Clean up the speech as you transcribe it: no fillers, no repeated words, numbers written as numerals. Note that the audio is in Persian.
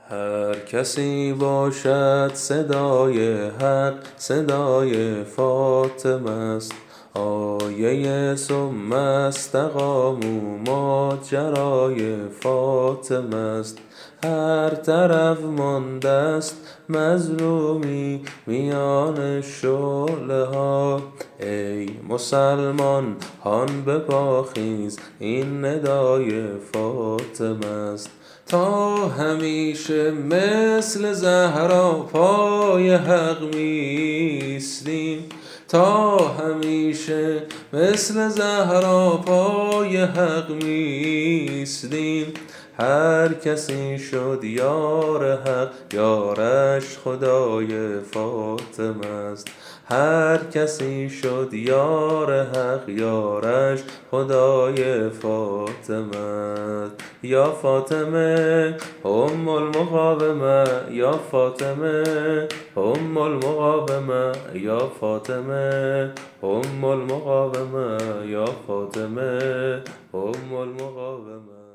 هر کسی باشد صدای حق صدای فاطمه است. آیه ثم استقاموا ماجرای فاطمه است. هر طرف مانده است مظلومی میان شعله ها. ای مسلمان هان به پا خیز، این ندای فاطمه است. تا همیشه مثل زهرا پای حق می‌ایستیم، تا همیشه مثل زهرا پای حق می‌ایستیم. هر کسی شد یار حق، یارش خدای فاطمه است. هر کسی شد یار حق، یارش خدای فاطمه است. یا فاطمه ام المقاومه، یا فاطمه ام المقاومه، یا فاطمه ام المقاومه، یا فاطمه ام المقاومه.